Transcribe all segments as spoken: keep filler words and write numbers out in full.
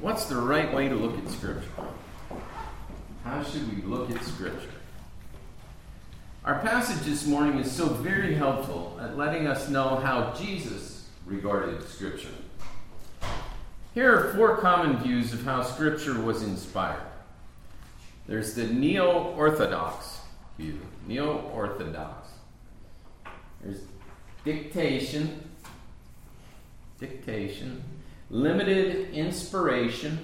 What's the right way to look at Scripture? How should we look at Scripture? Our passage this morning is so very helpful at letting us know how Jesus regarded Scripture. Here are four common views of how Scripture was inspired. There's the neo-orthodox view. Neo-orthodox. There's dictation. Dictation. Limited inspiration.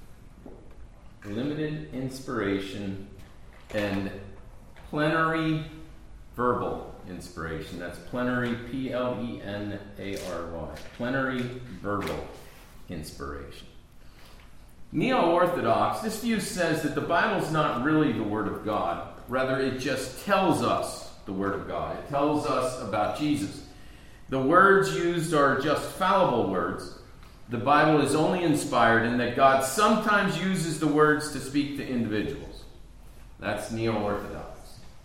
Limited inspiration. And plenary verbal inspiration. That's plenary, P L E N A R Y. Plenary verbal inspiration. Neo-Orthodox, this view says that the Bible's not really the Word of God. Rather, it just tells us the Word of God. It tells us about Jesus. The words used are just fallible words. The Bible is only inspired in that God sometimes uses the words to speak to individuals. That's Neo-Orthodox.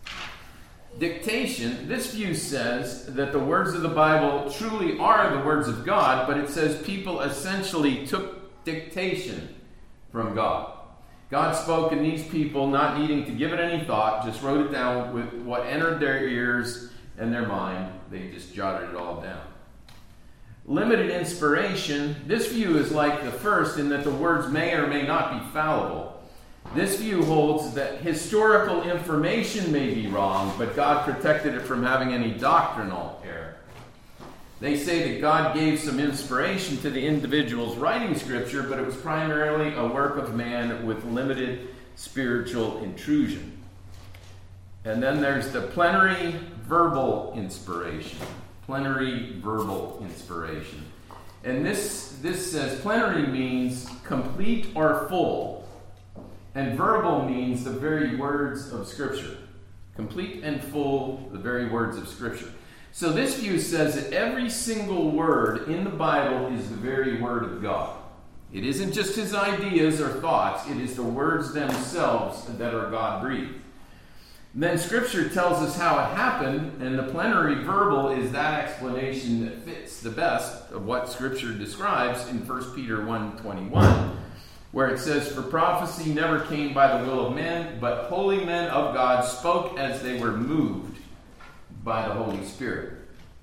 Dictation, this view says that the words of the Bible truly are the words of God, but it says people essentially took dictation from God. God spoke, and these people, not needing to give it any thought, just wrote it down with what entered their ears and their mind. They just jotted it all down. Limited inspiration, this view is like the first in that the words may or may not be fallible. This view holds that historical information may be wrong, but God protected it from having any doctrinal error. They say that God gave some inspiration to the individuals writing Scripture, but it was primarily a work of man with limited spiritual intrusion. And then there's the plenary verbal inspiration. Plenary verbal inspiration. And this, this says plenary means complete or full. And verbal means the very words of Scripture. Complete and full, the very words of Scripture. So this view says that every single word in the Bible is the very word of God. It isn't just his ideas or thoughts. It is the words themselves that are God-breathed. Then Scripture tells us how it happened, and the plenary verbal is that explanation that fits the best of what Scripture describes in First Peter one twenty-one, where it says, "For prophecy never came by the will of men, but holy men of God spoke as they were moved by the Holy Spirit."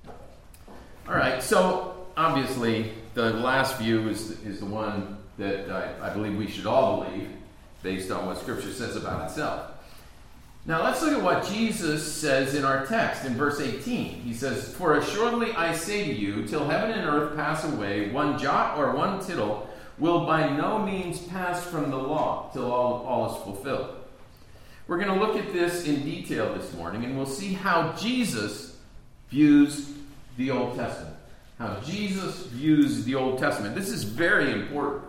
All right, so obviously the last view is, is the one that I, I believe we should all believe based on what Scripture says about itself. Now let's look at what Jesus says in our text in verse eighteen. He says, "For assuredly I say to you, till heaven and earth pass away, one jot or one tittle will by no means pass from the law till all, all is fulfilled." We're going to look at this in detail this morning, and we'll see how Jesus views the Old Testament. How Jesus views the Old Testament. This is very important.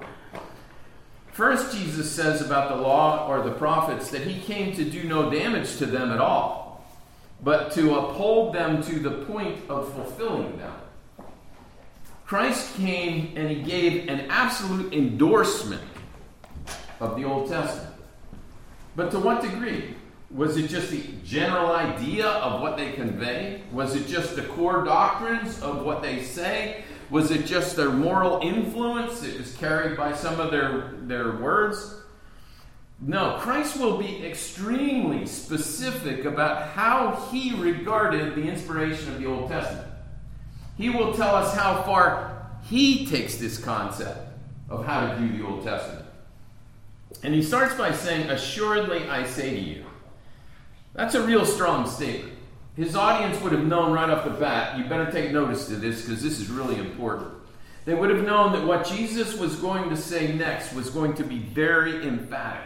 First, Jesus says about the law or the prophets that he came to do no damage to them at all, but to uphold them to the point of fulfilling them. Christ came and he gave an absolute endorsement of the Old Testament. But to what degree? Was it just the general idea of what they convey? Was it just the core doctrines of what they say? Was it just their moral influence that was carried by some of their, their words? No, Christ will be extremely specific about how he regarded the inspiration of the Old Testament. He will tell us how far he takes this concept of how to view the Old Testament. And he starts by saying, "Assuredly I say to you." That's a real strong statement. His audience would have known right off the bat, you better take notice to this because this is really important. They would have known that what Jesus was going to say next was going to be very emphatic.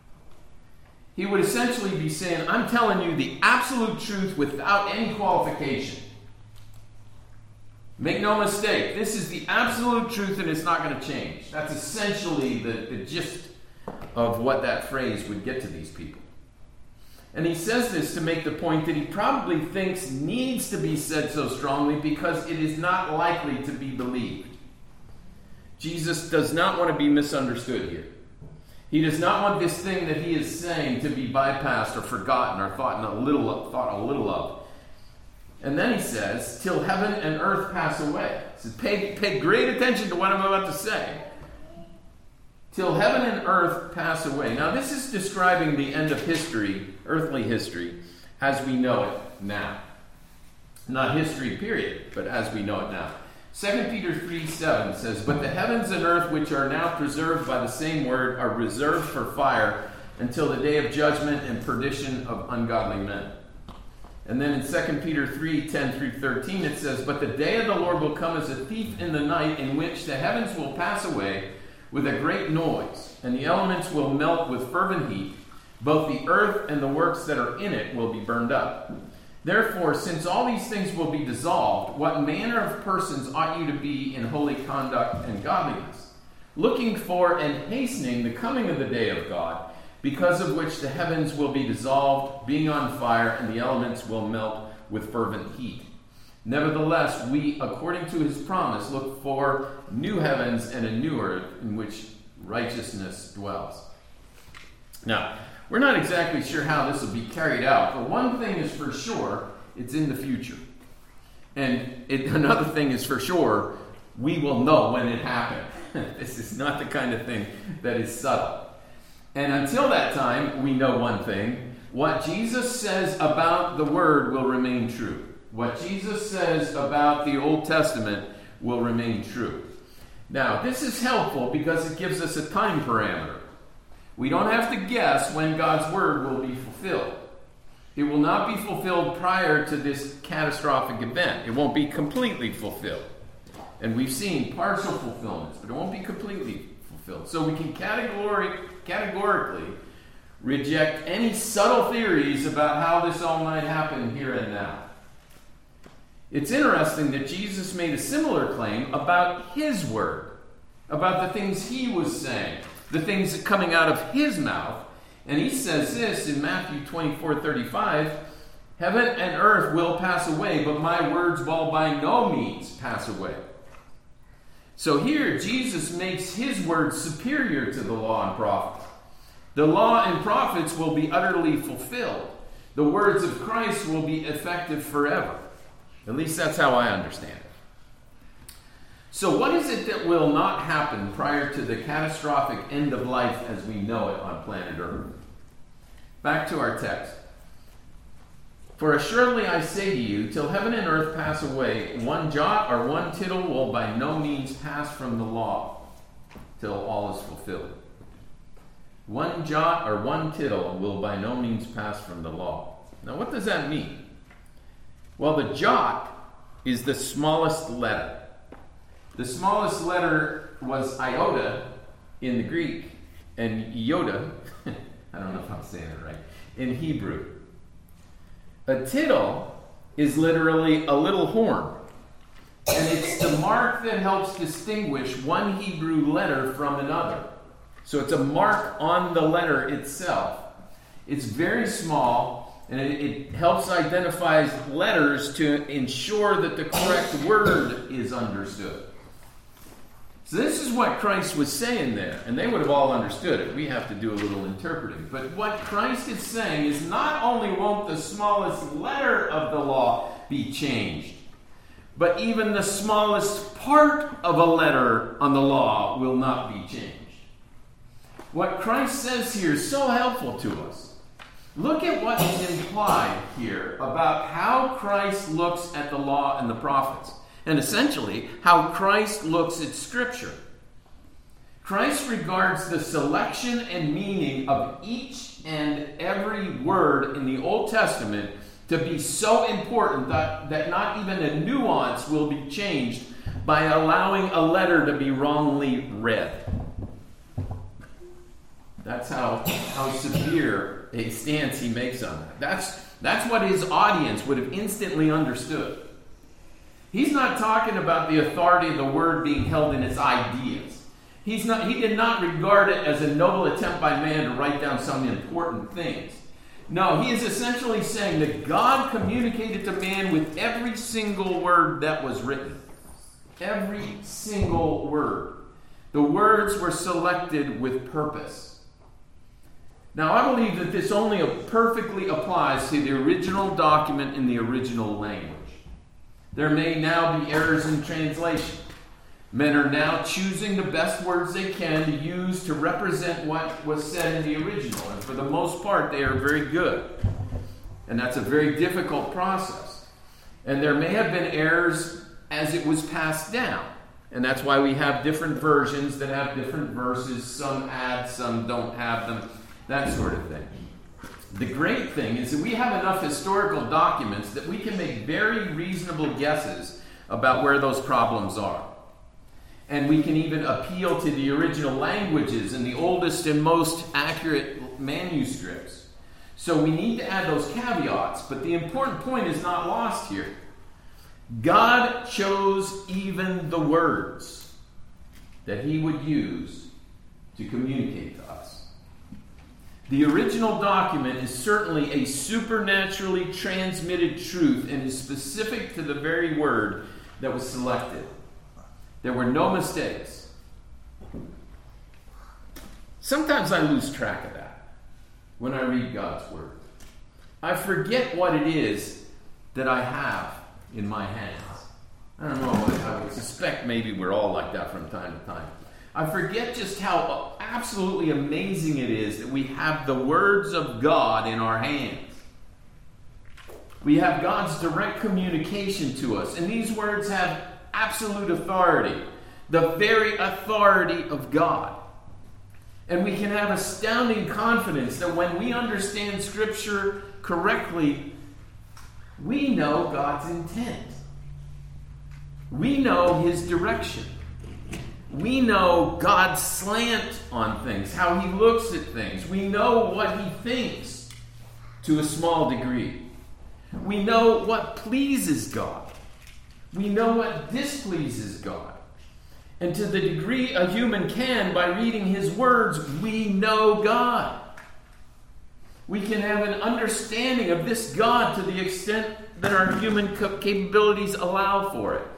He would essentially be saying, "I'm telling you the absolute truth without any qualification. Make no mistake, this is the absolute truth and it's not going to change." That's essentially the, the gist of what that phrase would get to these people. And he says this to make the point that he probably thinks needs to be said so strongly because it is not likely to be believed. Jesus does not want to be misunderstood here. He does not want this thing that he is saying to be bypassed or forgotten or thought a little of, thought a little of. And then he says, "Till heaven and earth pass away." He says, pay, pay great attention to what I'm about to say. till heaven and earth pass away. Now, this is describing the end of history, earthly history, as we know it now. Not history, period, but as we know it now. Second Peter three seven says, "But the heavens and earth, which are now preserved by the same word, are reserved for fire until the day of judgment and perdition of ungodly men." And then in Second Peter three ten through thirteen, it says, "But the day of the Lord will come as a thief in the night, in which the heavens will pass away with a great noise, and the elements will melt with fervent heat. Both the earth and the works that are in it will be burned up. Therefore, since all these things will be dissolved, what manner of persons ought you to be in holy conduct and godliness, looking for and hastening the coming of the day of God, because of which the heavens will be dissolved, being on fire, and the elements will melt with fervent heat. Nevertheless, we, according to his promise, look for new heavens and a new earth in which righteousness dwells." Now, we're not exactly sure how this will be carried out, but one thing is for sure, it's in the future. And it, another thing is for sure, we will know when it happened. This is not the kind of thing that is subtle. And until that time, we know one thing. What Jesus says about the Word will remain true. What Jesus says about the Old Testament will remain true. Now, this is helpful because it gives us a time parameter. We don't have to guess when God's Word will be fulfilled. It will not be fulfilled prior to this catastrophic event. It won't be completely fulfilled. And we've seen partial fulfillments, but it won't be completely fulfilled. So we can categori- categorically reject any subtle theories about how this all might happen here and now. It's interesting that Jesus made a similar claim about his word, about the things he was saying, the things coming out of his mouth. And he says this in Matthew twenty-four thirty-five, "Heaven and earth will pass away, but my words will by no means pass away." So here, Jesus makes his words superior to the law and prophets. The law and prophets will be utterly fulfilled. The words of Christ will be effective forever. At least that's how I understand it. So what is it that will not happen prior to the catastrophic end of life as we know it on planet Earth? Back to our text. "For assuredly I say to you, till heaven and earth pass away, one jot or one tittle will by no means pass from the law, till all is fulfilled." One jot or one tittle will by no means pass from the law. Now what does that mean? Well, the jot is the smallest letter. The smallest letter was iota in the Greek, and iota, I don't know if I'm saying it right, in Hebrew. A tittle is literally a little horn, and it's the mark that helps distinguish one Hebrew letter from another. So it's a mark on the letter itself. It's very small, and it, it helps identify letters to ensure that the correct word is understood. So this is what Christ was saying there, and they would have all understood it. We have to do a little interpreting. But what Christ is saying is not only won't the smallest letter of the law be changed, but even the smallest part of a letter on the law will not be changed. What Christ says here is so helpful to us. Look at what is implied here about how Christ looks at the law and the prophets, and essentially how Christ looks at Scripture. Christ regards the selection and meaning of each and every word in the Old Testament to be so important that, that not even a nuance will be changed by allowing a letter to be wrongly read. That's how, how severe a stance he makes on that. That's, that's what his audience would have instantly understood. He's not talking about the authority of the word being held in its ideas. He's not, he did not regard it as a noble attempt by man to write down some important things. No, he is essentially saying that God communicated to man with every single word that was written. Every single word. The words were selected with purpose. Now, I believe that this only perfectly applies to the original document in the original language. There may now be errors in translation. Men are now choosing the best words they can to use to represent what was said in the original. And for the most part, they are very good. And that's a very difficult process. And there may have been errors as it was passed down. And that's why we have different versions that have different verses. Some add, some don't have them. That sort of thing. The great thing is that we have enough historical documents that we can make very reasonable guesses about where those problems are. And we can even appeal to the original languages and the oldest and most accurate manuscripts. So we need to add those caveats, but the important point is not lost here. God chose even the words that he would use to communicate to us. The original document is certainly a supernaturally transmitted truth and is specific to the very word that was selected. There were no mistakes. Sometimes I lose track of that when I read God's word. I forget what it is that I have in my hands. I don't know, I would suspect maybe we're all like that from time to time. I forget just how absolutely amazing it is that we have the words of God in our hands. We have God's direct communication to us, and these words have absolute authority, the very authority of God. And we can have astounding confidence that when we understand Scripture correctly, we know God's intent. We know his direction. We know God's slant on things, how he looks at things. We know what he thinks to a small degree. We know what pleases God. We know what displeases God. And to the degree a human can, by reading his words, we know God. We can have an understanding of this God to the extent that our human capabilities allow for it.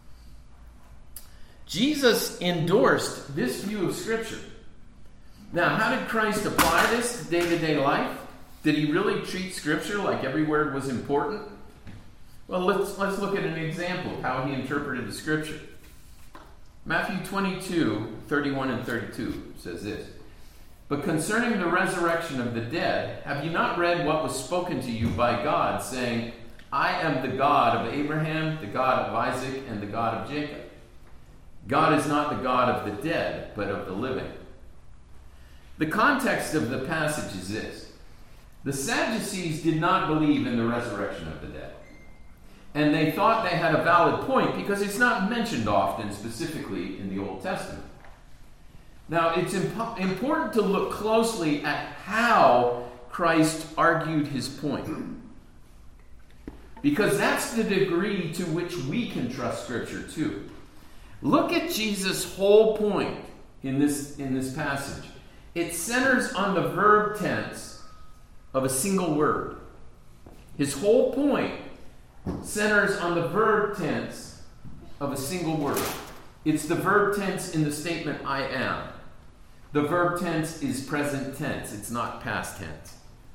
Jesus endorsed this view of Scripture. Now, how did Christ apply this to day-to-day life? Did he really treat Scripture like every word was important? Well, let's, let's look at an example of how he interpreted the Scripture. Matthew twenty-two, thirty-one and thirty-two says this. But concerning the resurrection of the dead, have you not read what was spoken to you by God, saying, I am the God of Abraham, the God of Isaac, and the God of Jacob. God is not the God of the dead, but of the living. The context of the passage is this. The Sadducees did not believe in the resurrection of the dead. And they thought they had a valid point because it's not mentioned often, specifically in the Old Testament. Now, it's imp- important to look closely at how Christ argued his point. Because that's the degree to which we can trust Scripture too. Look at Jesus' whole point in this, in this passage. It centers on the verb tense of a single word. His whole point centers on the verb tense of a single word. It's the verb tense in the statement, I am. The verb tense is present tense. It's not past tense.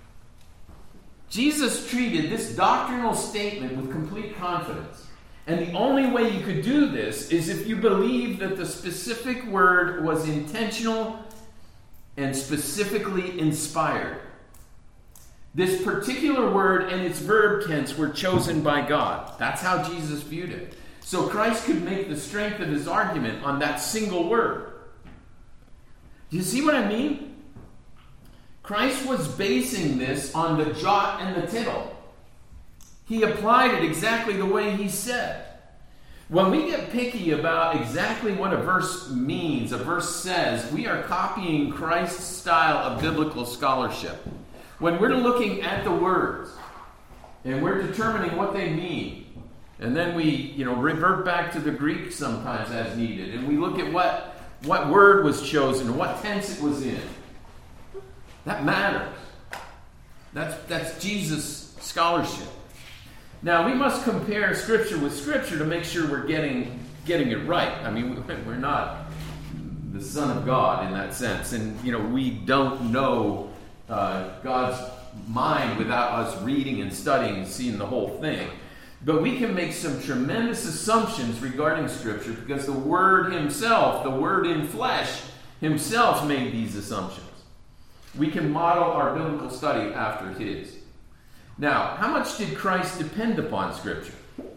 Jesus treated this doctrinal statement with complete confidence. And the only way you could do this is if you believe that the specific word was intentional and specifically inspired. This particular word and its verb tense were chosen by God. That's how Jesus viewed it. So Christ could make the strength of his argument on that single word. Do you see what I mean? Christ was basing this on the jot and the tittle. He applied it exactly the way he said. When we get picky about exactly what a verse means, a verse says, we are copying Christ's style of biblical scholarship. When we're looking at the words and we're determining what they mean, and then we, you know, revert back to the Greek sometimes as needed, and we look at what, what word was chosen, what tense it was in, that matters. That's, that's Jesus' scholarship. Now, we must compare Scripture with Scripture to make sure we're getting getting it right. I mean, we're not the Son of God in that sense. And, you know, we don't know uh, God's mind without us reading and studying and seeing the whole thing. But we can make some tremendous assumptions regarding Scripture because the Word himself, the Word in flesh himself, made these assumptions. We can model our biblical study after his. Now, how much did Christ depend upon Scripture?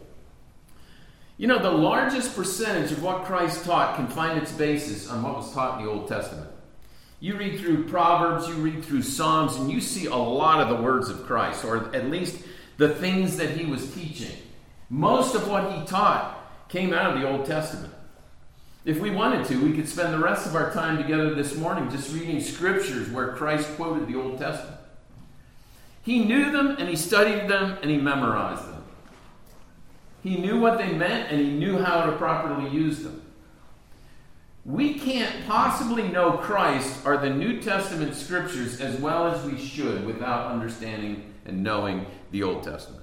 You know, the largest percentage of what Christ taught can find its basis on what was taught in the Old Testament. You read through Proverbs, you read through Psalms, and you see a lot of the words of Christ, or at least the things that he was teaching. Most of what he taught came out of the Old Testament. If we wanted to, we could spend the rest of our time together this morning just reading scriptures where Christ quoted the Old Testament. He knew them, and he studied them, and he memorized them. He knew what they meant, and he knew how to properly use them. We can't possibly know Christ or the New Testament scriptures as well as we should without understanding and knowing the Old Testament.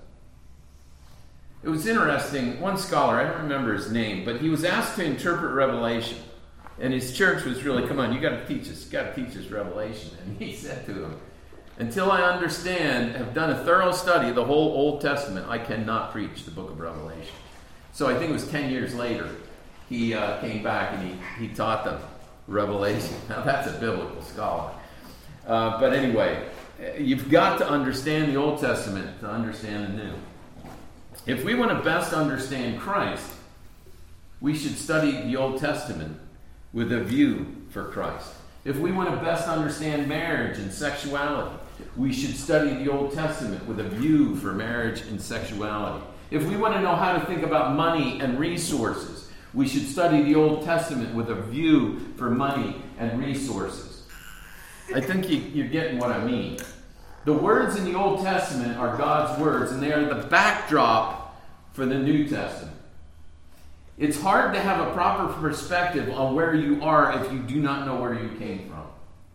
It was interesting, one scholar, I don't remember his name, but he was asked to interpret Revelation. And his church was really, come on, you got to teach us, you got to teach us Revelation. And he said to them, until I understand, have done a thorough study of the whole Old Testament, I cannot preach the book of Revelation. So I think it was ten years later, he uh, came back and he, he taught them Revelation. Now that's a biblical scholar. Uh, but anyway, you've got to understand the Old Testament to understand the New. If we want to best understand Christ, we should study the Old Testament with a view for Christ. If we want to best understand marriage and sexuality, we should study the Old Testament with a view for marriage and sexuality. If we want to know how to think about money and resources, we should study the Old Testament with a view for money and resources. I think you, you're getting what I mean. The words in the Old Testament are God's words, and they are the backdrop for the New Testament. It's hard to have a proper perspective on where you are if you do not know where you came from.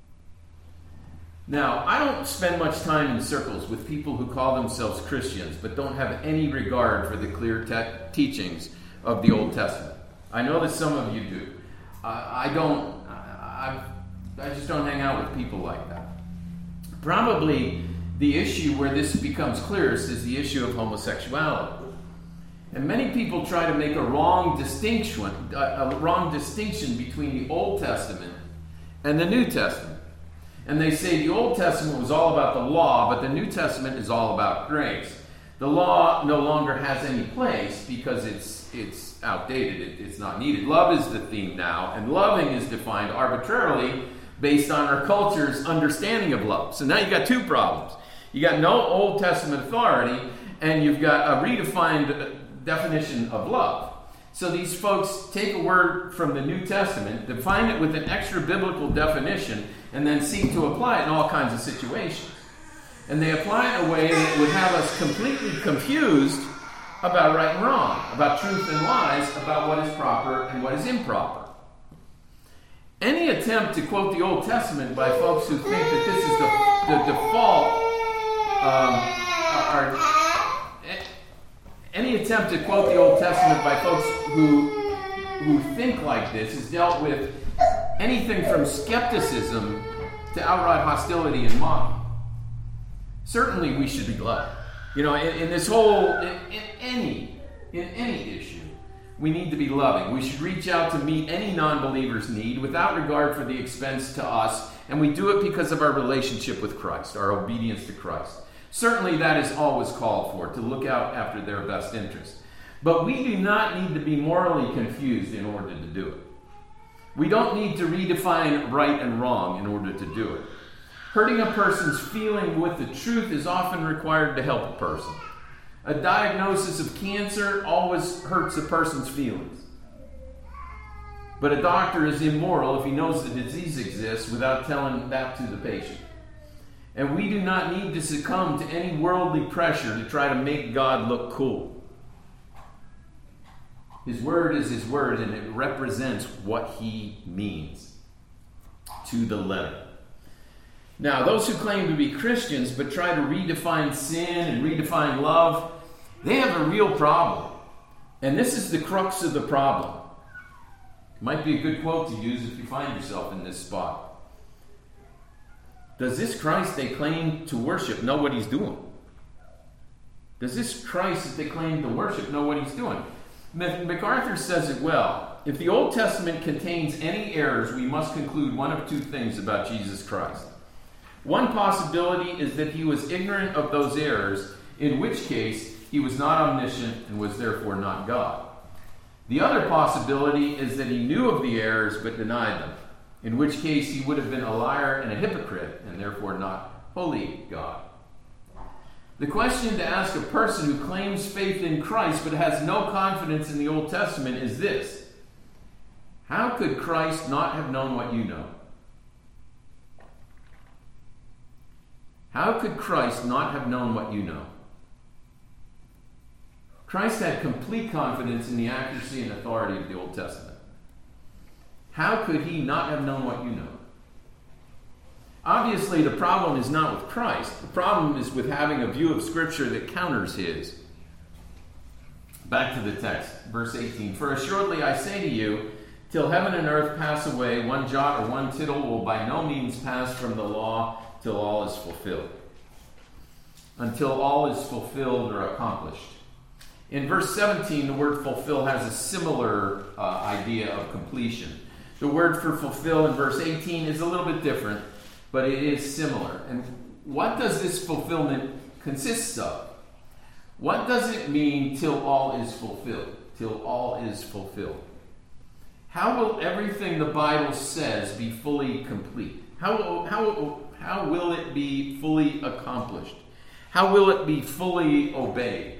Now, I don't spend much time in circles with people who call themselves Christians but don't have any regard for the clear te- teachings of the Old Testament. I know that some of you do. I, I don't. I, I just don't hang out with people like that. Probably the issue where this becomes clearest is the issue of homosexuality. And many people try to make a wrong distinction, a wrong distinction between the Old Testament and the New Testament. And they say the Old Testament was all about the law, but the New Testament is all about grace. The law no longer has any place because it's it's outdated. It, it's not needed. Love is the theme now, and loving is defined arbitrarily based on our culture's understanding of love. So now you've got two problems. You got no Old Testament authority, and you've got a redefined definition of love. So these folks take a word from the New Testament, define it with an extra biblical definition, and then seek to apply it in all kinds of situations. And they apply it in a way that would have us completely confused about right and wrong, about truth and lies, about what is proper and what is improper. Any attempt to quote the Old Testament by folks who think that this is the, the default, um, are, are, any attempt to quote the Old Testament by folks who who think like this is dealt with anything from skepticism to outright hostility and mocking. Certainly we should be glad. You know, in, in this whole, in, in any, in any issue, we need to be loving. We should reach out to meet any non-believer's need without regard for the expense to us, and we do it because of our relationship with Christ, our obedience to Christ. Certainly that is always called for, to look out after their best interest. But we do not need to be morally confused in order to do it. We don't need to redefine right and wrong in order to do it. Hurting a person's feeling with the truth is often required to help a person. A diagnosis of cancer always hurts a person's feelings. But a doctor is immoral if he knows the disease exists without telling that to the patient. And we do not need to succumb to any worldly pressure to try to make God look cool. His word is his word, and it represents what he means to the letter. Now, those who claim to be Christians but try to redefine sin and redefine love, they have a real problem. And this is the crux of the problem. Might be a good quote to use if you find yourself in this spot. Does this Christ they claim to worship know what he's doing? Does this Christ that they claim to worship know what he's doing? MacArthur says it well. If the Old Testament contains any errors, we must conclude one of two things about Jesus Christ. One possibility is that he was ignorant of those errors, in which case he was not omniscient and was therefore not God. The other possibility is that he knew of the errors but denied them, in which case he would have been a liar and a hypocrite and therefore not wholly God. The question to ask a person who claims faith in Christ but has no confidence in the Old Testament is this: how could Christ not have known what you know? How could Christ not have known what you know? Christ had complete confidence in the accuracy and authority of the Old Testament. How could he not have known what you know? Obviously, the problem is not with Christ. The problem is with having a view of Scripture that counters his. Back to the text, verse eighteen. For assuredly I say to you, till heaven and earth pass away, one jot or one tittle will by no means pass from the law till all is fulfilled. Until all is fulfilled or accomplished. In verse seventeen, the word fulfill has a similar uh, idea of completion. The word for fulfill in verse eighteen is a little bit different, but it is similar. And what does this fulfillment consist of? What does it mean till all is fulfilled? Till all is fulfilled. How will everything the Bible says be fully complete? How, how, how will it be fully accomplished? How will it be fully obeyed?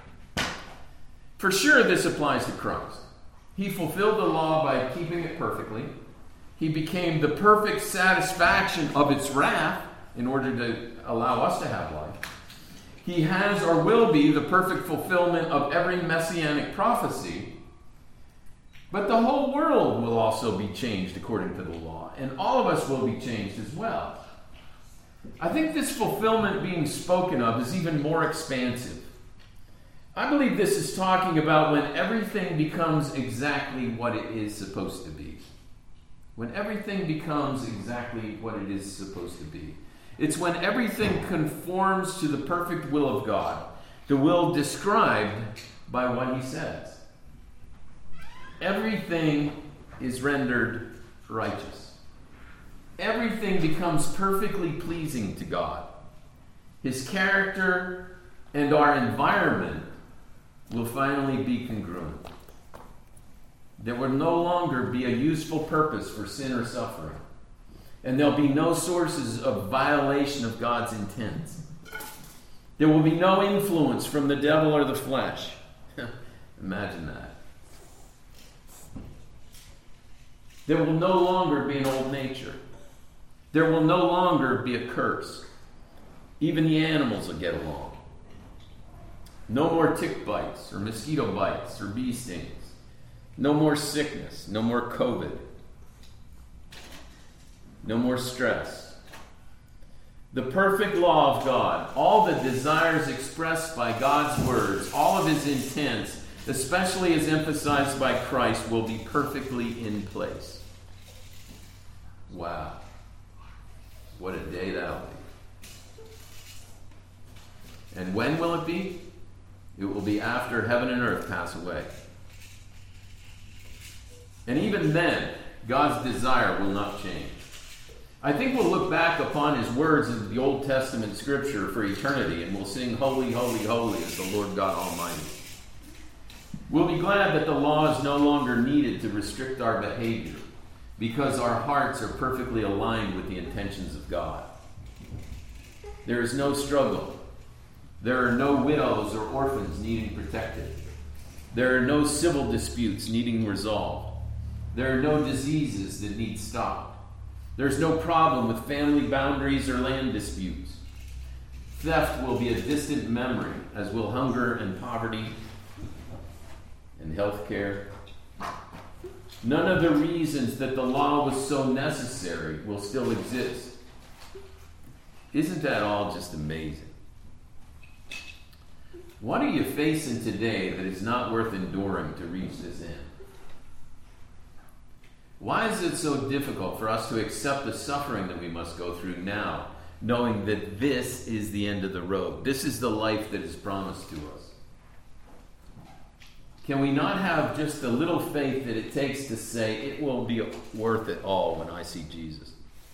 For sure, this applies to Christ. He fulfilled the law by keeping it perfectly. He became the perfect satisfaction of its wrath in order to allow us to have life. He has or will be the perfect fulfillment of every messianic prophecy. But the whole world will also be changed according to the law, and all of us will be changed as well. I think this fulfillment being spoken of is even more expansive. I believe this is talking about when everything becomes exactly what it is supposed to be. When everything becomes exactly what it is supposed to be. It's when everything conforms to the perfect will of God, the will described by what he says. Everything is rendered righteous. Everything becomes perfectly pleasing to God. His character and our environment will finally be congruent. There will no longer be a useful purpose for sin or suffering. And there'll be no sources of violation of God's intent. There will be no influence from the devil or the flesh. Imagine that. There will no longer be an old nature. There will no longer be a curse. Even the animals will get along. No more tick bites or mosquito bites or bee stings. No more sickness. No more COVID. No more stress. The perfect law of God, all the desires expressed by God's words, all of his intents, especially as emphasized by Christ, will be perfectly in place. Wow. What a day that'll be. And when will it be? It will be after heaven and earth pass away. And even then, God's desire will not change. I think we'll look back upon his words in the Old Testament scripture for eternity, and we'll sing, Holy, Holy, Holy is the Lord God Almighty. We'll be glad that the law is no longer needed to restrict our behavior, because our hearts are perfectly aligned with the intentions of God. There is no struggle. There are no widows or orphans needing protected. There are no civil disputes needing resolved. There are no diseases that need stopped. There's no problem with family boundaries or land disputes. Theft will be a distant memory, as will hunger and poverty and health care. None of the reasons that the law was so necessary will still exist. Isn't that all just amazing? What are you facing today that is not worth enduring to reach this end? Why is it so difficult for us to accept the suffering that we must go through now knowing that this is the end of the road. This is the life that is promised to us. Can we not have just a little faith that it takes to say, it will be worth it all when I see Jesus?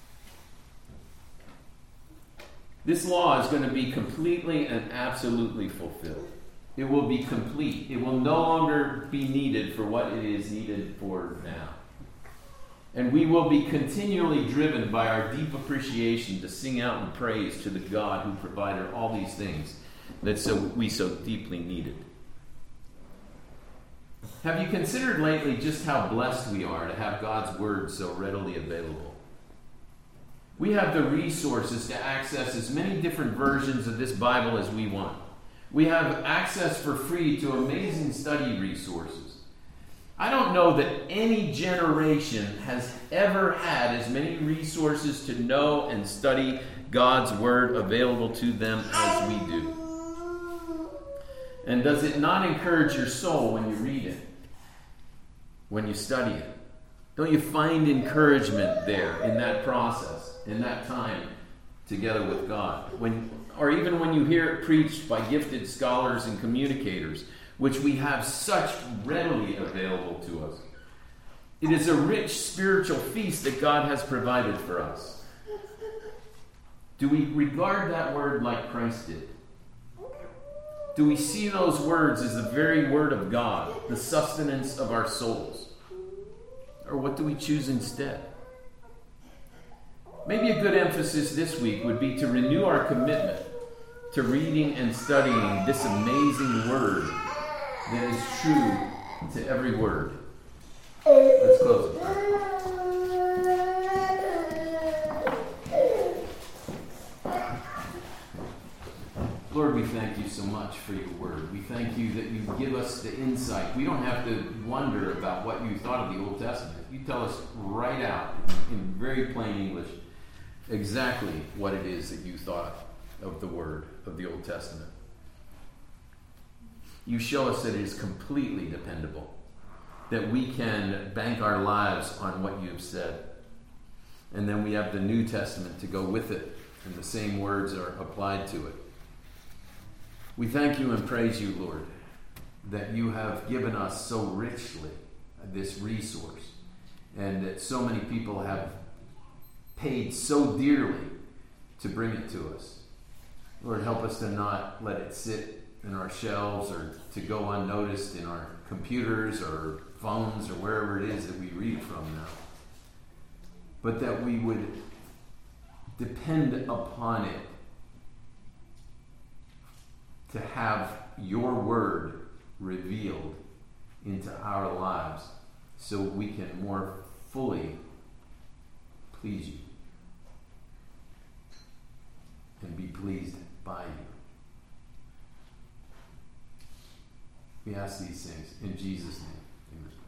This law is going to be completely and absolutely fulfilled. It will be complete. It will no longer be needed for what it is needed for now. And we will be continually driven by our deep appreciation to sing out in praise to the God who provided all these things that so we so deeply needed. Have you considered lately just how blessed we are to have God's Word so readily available? We have the resources to access as many different versions of this Bible as we want. We have access for free to amazing study resources. I don't know that any generation has ever had as many resources to know and study God's Word available to them as we do. And does it not encourage your soul when you read it? When you study it? Don't you find encouragement there in that process, in that time together with God? When, or even when you hear it preached by gifted scholars and communicators, which we have such readily available to us. It is a rich spiritual feast that God has provided for us. Do we regard that word like Christ did? Do we see those words as the very word of God, the sustenance of our souls? Or what do we choose instead? Maybe a good emphasis this week would be to renew our commitment to reading and studying this amazing word that is true to every word. Let's close it. Lord, we thank you so much for your word. We thank you that you give us the insight. We don't have to wonder about what you thought of the Old Testament. You tell us right out, in very plain English, exactly what it is that you thought of the word of the Old Testament. You show us that it is completely dependable, that we can bank our lives on what you have said. And then we have the New Testament to go with it, and the same words are applied to it. We thank you and praise you, Lord, that you have given us so richly this resource, and that so many people have paid so dearly to bring it to us. Lord, help us to not let it sit in our shelves or to go unnoticed in our computers or phones or wherever it is that we read from now, but that we would depend upon it to have your word revealed into our lives so we can more fully please you and be pleased by you. We ask these things in Jesus' name. Amen.